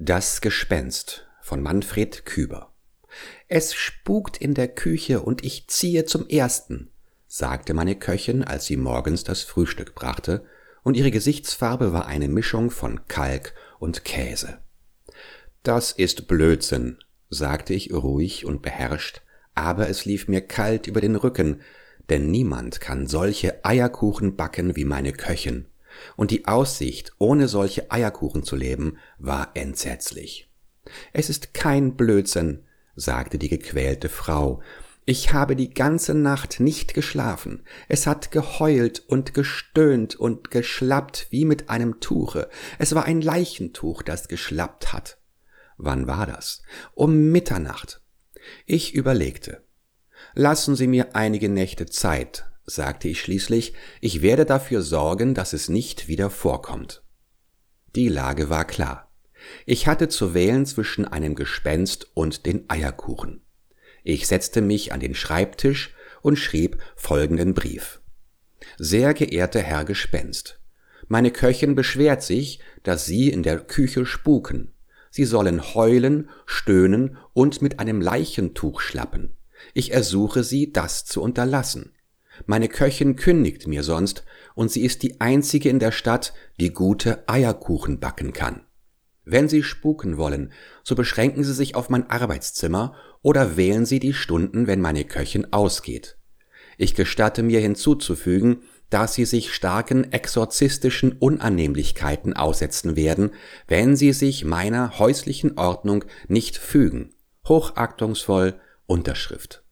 Das Gespenst von Manfred Küber. »Es spukt in der Küche und ich ziehe zum Ersten«, sagte meine Köchin, als sie morgens das Frühstück brachte, und ihre Gesichtsfarbe war eine Mischung von Kalk und Käse. »Das ist Blödsinn«, sagte ich ruhig und beherrscht, aber es lief mir kalt über den Rücken, denn niemand kann solche Eierkuchen backen wie meine Köchin. Und die Aussicht, ohne solche Eierkuchen zu leben, war entsetzlich. »Es ist kein Blödsinn«, sagte die gequälte Frau. »Ich habe die ganze Nacht nicht geschlafen. Es hat geheult und gestöhnt und geschlappt wie mit einem Tuche. Es war ein Leichentuch, das geschlappt hat.« »Wann war das?« »Um Mitternacht.« Ich überlegte. »Lassen Sie mir einige Nächte Zeit«, sagte ich schließlich, »ich werde dafür sorgen, dass es nicht wieder vorkommt.« Die Lage war klar. Ich hatte zu wählen zwischen einem Gespenst und den Eierkuchen. Ich setzte mich an den Schreibtisch und schrieb folgenden Brief. »Sehr geehrter Herr Gespenst, meine Köchin beschwert sich, dass Sie in der Küche spuken. Sie sollen heulen, stöhnen und mit einem Leichentuch schlappen. Ich ersuche Sie, das zu unterlassen. Meine Köchin kündigt mir sonst, und sie ist die einzige in der Stadt, die gute Eierkuchen backen kann. Wenn Sie spuken wollen, so beschränken Sie sich auf mein Arbeitszimmer oder wählen Sie die Stunden, wenn meine Köchin ausgeht. Ich gestatte mir hinzuzufügen, dass Sie sich starken exorzistischen Unannehmlichkeiten aussetzen werden, wenn Sie sich meiner häuslichen Ordnung nicht fügen. Hochachtungsvoll, Unterschrift.«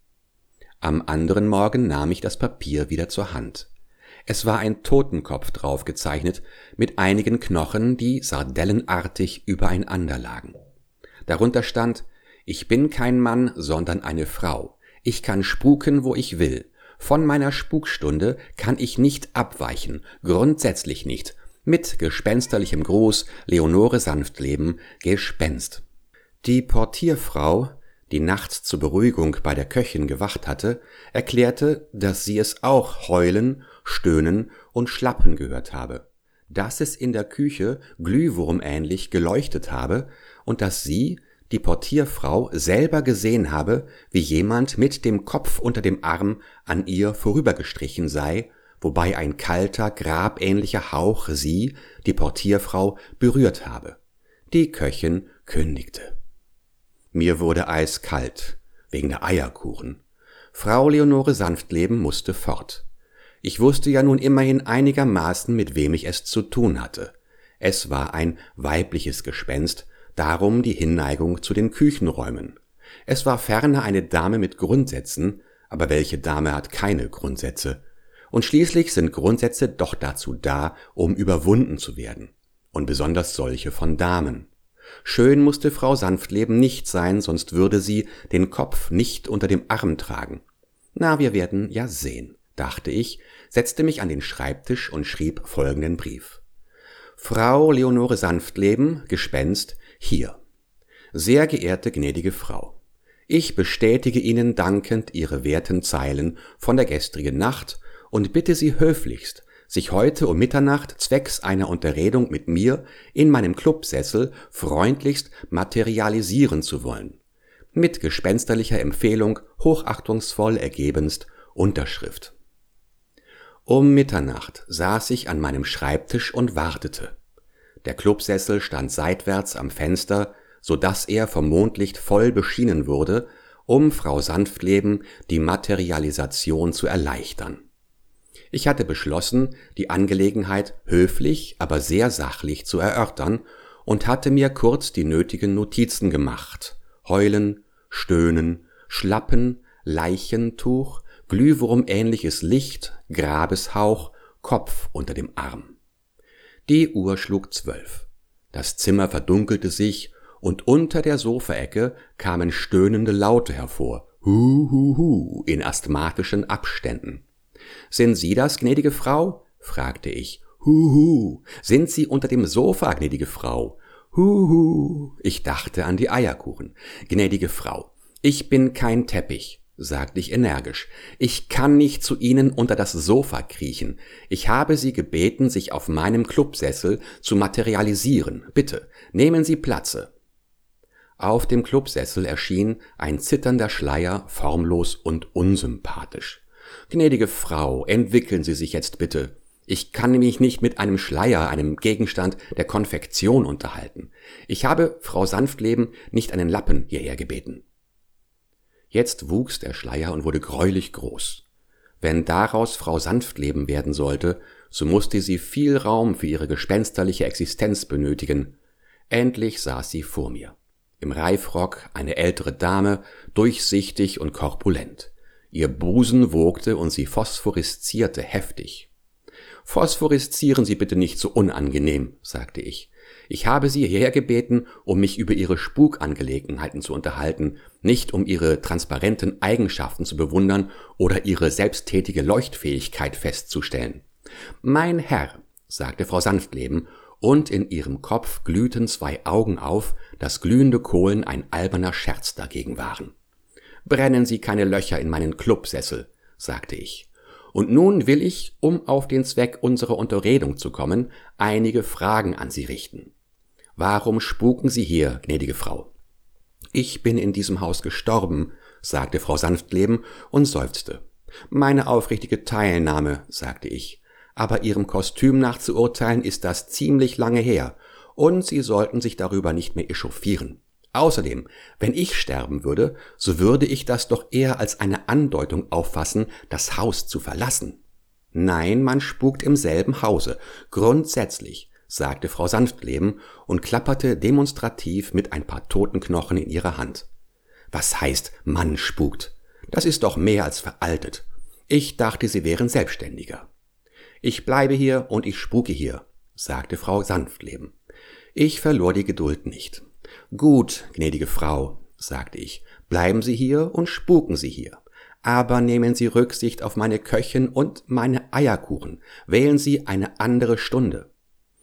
Am anderen Morgen nahm ich das Papier wieder zur Hand. Es war ein Totenkopf drauf gezeichnet, mit einigen Knochen, die sardellenartig übereinander lagen. Darunter stand: »Ich bin kein Mann, sondern eine Frau. Ich kann spuken, wo ich will. Von meiner Spukstunde kann ich nicht abweichen, grundsätzlich nicht. Mit gespensterlichem Gruß, Leonore Sanftleben, Gespenst.« Die Portierfrau, die nachts zur Beruhigung bei der Köchin gewacht hatte, erklärte, dass sie es auch heulen, stöhnen und schlappen gehört habe, dass es in der Küche glühwurmähnlich geleuchtet habe und dass sie, die Portierfrau, selber gesehen habe, wie jemand mit dem Kopf unter dem Arm an ihr vorübergestrichen sei, wobei ein kalter, grabähnlicher Hauch sie, die Portierfrau, berührt habe. Die Köchin kündigte. Mir wurde eiskalt, wegen der Eierkuchen. Frau Leonore Sanftleben musste fort. Ich wusste ja nun immerhin einigermaßen, mit wem ich es zu tun hatte. Es war ein weibliches Gespenst, darum die Hinneigung zu den Küchenräumen. Es war ferner eine Dame mit Grundsätzen, aber welche Dame hat keine Grundsätze? Und schließlich sind Grundsätze doch dazu da, um überwunden zu werden. Und besonders solche von Damen. Schön musste Frau Sanftleben nicht sein, sonst würde sie den Kopf nicht unter dem Arm tragen. Na, wir werden ja sehen, dachte ich, setzte mich an den Schreibtisch und schrieb folgenden Brief. »Frau Leonore Sanftleben, Gespenst, hier. Sehr geehrte gnädige Frau, ich bestätige Ihnen dankend Ihre werten Zeilen von der gestrigen Nacht und bitte Sie höflichst, sich heute um Mitternacht zwecks einer Unterredung mit mir in meinem Clubsessel freundlichst materialisieren zu wollen. Mit gespensterlicher Empfehlung, hochachtungsvoll ergebenst, Unterschrift.« Um Mitternacht saß ich an meinem Schreibtisch und wartete. Der Clubsessel stand seitwärts am Fenster, so dass er vom Mondlicht voll beschienen wurde, um Frau Sanftleben die Materialisation zu erleichtern. Ich hatte beschlossen, die Angelegenheit höflich, aber sehr sachlich zu erörtern und hatte mir kurz die nötigen Notizen gemacht. Heulen, stöhnen, schlappen, Leichentuch, glühwurmähnliches Licht, Grabeshauch, Kopf unter dem Arm. Die Uhr schlug 12. Das Zimmer verdunkelte sich und unter der Sofaecke kamen stöhnende Laute hervor. Hu, hu, hu, in asthmatischen Abständen. »Sind Sie das, gnädige Frau?« fragte ich. »Huhu, sind Sie unter dem Sofa, gnädige Frau?« »Huhu«, ich dachte an die Eierkuchen. »Gnädige Frau, ich bin kein Teppich. sagte ich energisch. Ich kann nicht zu Ihnen unter das Sofa kriechen. Ich habe Sie gebeten, sich auf meinem Clubsessel zu materialisieren. Bitte, nehmen Sie Platze. Auf dem Clubsessel erschien ein zitternder Schleier, formlos und unsympathisch. »Gnädige Frau, entwickeln Sie sich jetzt bitte. Ich kann mich nicht mit einem Schleier, einem Gegenstand der Konfektion unterhalten. Ich habe Frau Sanftleben nicht einen Lappen hierher gebeten.« Jetzt wuchs der Schleier und wurde greulich groß. Wenn daraus Frau Sanftleben werden sollte, so musste sie viel Raum für ihre gespensterliche Existenz benötigen. Endlich saß sie vor mir. Im Reifrock eine ältere Dame, durchsichtig und korpulent. Ihr Busen wogte und sie phosphoreszierte heftig. »Phosphoreszieren Sie bitte nicht so unangenehm«, sagte ich. »Ich habe Sie hierher gebeten, um mich über Ihre Spukangelegenheiten zu unterhalten, nicht um Ihre transparenten Eigenschaften zu bewundern oder Ihre selbsttätige Leuchtfähigkeit festzustellen.« »Mein Herr«, sagte Frau Sanftleben, und in ihrem Kopf glühten 2 Augen auf, dass glühende Kohlen ein alberner Scherz dagegen waren. »Brennen Sie keine Löcher in meinen Clubsessel«, sagte ich. Und nun will ich, um auf den Zweck unserer Unterredung zu kommen, einige Fragen an Sie richten. Warum spuken Sie hier, gnädige Frau? »Ich bin in diesem Haus gestorben«, sagte Frau Sanftleben und seufzte. »Meine aufrichtige Teilnahme«, sagte ich, »aber Ihrem Kostüm nach zu urteilen ist das ziemlich lange her, und Sie sollten sich darüber nicht mehr echauffieren. Außerdem, wenn ich sterben würde, so würde ich das doch eher als eine Andeutung auffassen, das Haus zu verlassen.« »Nein, man spukt im selben Hause, grundsätzlich«, sagte Frau Sanftleben und klapperte demonstrativ mit ein paar Totenknochen in ihrer Hand. »Was heißt, man spukt? Das ist doch mehr als veraltet. Ich dachte, Sie wären Selbstständiger.« »Ich bleibe hier und ich spuke hier«, sagte Frau Sanftleben. Ich verlor die Geduld nicht. »Gut, gnädige Frau«, sagte ich, »bleiben Sie hier und spuken Sie hier. Aber nehmen Sie Rücksicht auf meine Köchin und meine Eierkuchen. Wählen Sie eine andere Stunde.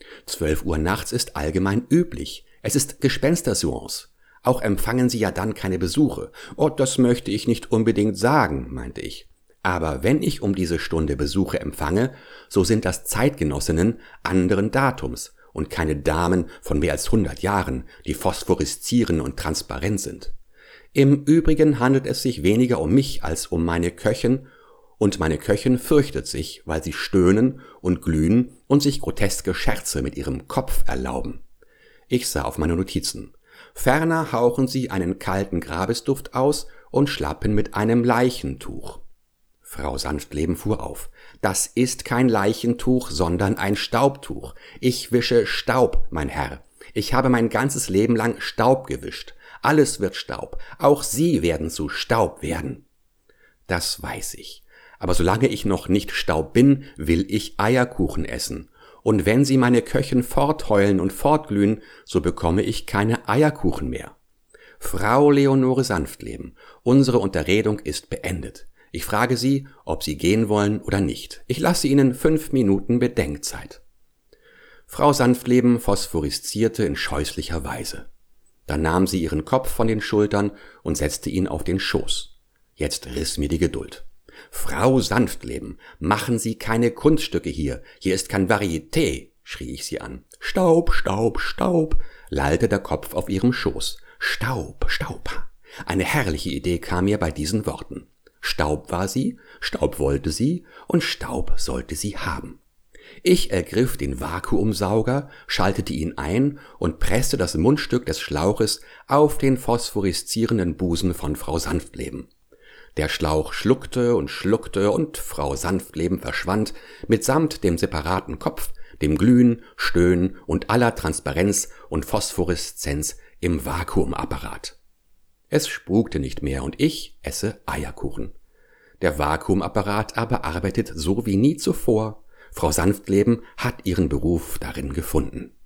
12 Uhr nachts ist allgemein üblich. Es ist Gespensterseance. Auch empfangen Sie ja dann keine Besuche.« »Oh, das möchte ich nicht unbedingt sagen«, meinte ich. »Aber wenn ich um diese Stunde Besuche empfange, so sind das Zeitgenossinnen anderen Datums und keine Damen von mehr als 100 Jahren, die phosphoreszieren und transparent sind. Im Übrigen handelt es sich weniger um mich als um meine Köchin, und meine Köchin fürchtet sich, weil sie stöhnen und glühen und sich groteske Scherze mit ihrem Kopf erlauben.« Ich sah auf meine Notizen. »Ferner hauchen sie einen kalten Grabesduft aus und schlappen mit einem Leichentuch.« Frau Sanftleben fuhr auf. »Das ist kein Leichentuch, sondern ein Staubtuch. Ich wische Staub, mein Herr. Ich habe mein ganzes Leben lang Staub gewischt. Alles wird Staub. Auch Sie werden zu Staub werden.« »Das weiß ich. Aber solange ich noch nicht Staub bin, will ich Eierkuchen essen. Und wenn Sie meine Köchin fortheulen und fortglühen, so bekomme ich keine Eierkuchen mehr. Frau Leonore Sanftleben, unsere Unterredung ist beendet. Ich frage Sie, ob Sie gehen wollen oder nicht. Ich lasse Ihnen 5 Minuten Bedenkzeit.« Frau Sanftleben phosphoreszierte in scheußlicher Weise. Dann nahm sie ihren Kopf von den Schultern und setzte ihn auf den Schoß. Jetzt riss mir die Geduld. »Frau Sanftleben, machen Sie keine Kunststücke hier. Hier ist kein Varieté«, schrie ich sie an. »Staub, Staub, Staub«, lallte der Kopf auf ihrem Schoß. »Staub, Staub.« Eine herrliche Idee kam mir bei diesen Worten. Staub war sie, Staub wollte sie und Staub sollte sie haben. Ich ergriff den Vakuumsauger, schaltete ihn ein und presste das Mundstück des Schlauches auf den phosphoreszierenden Busen von Frau Sanftleben. Der Schlauch schluckte und Frau Sanftleben verschwand mitsamt dem separaten Kopf, dem Glühen, Stöhnen und aller Transparenz und Phosphoreszenz im Vakuumapparat. Es spukte nicht mehr und ich esse Eierkuchen. Der Vakuumapparat aber arbeitet so wie nie zuvor. Frau Sanftleben hat ihren Beruf darin gefunden.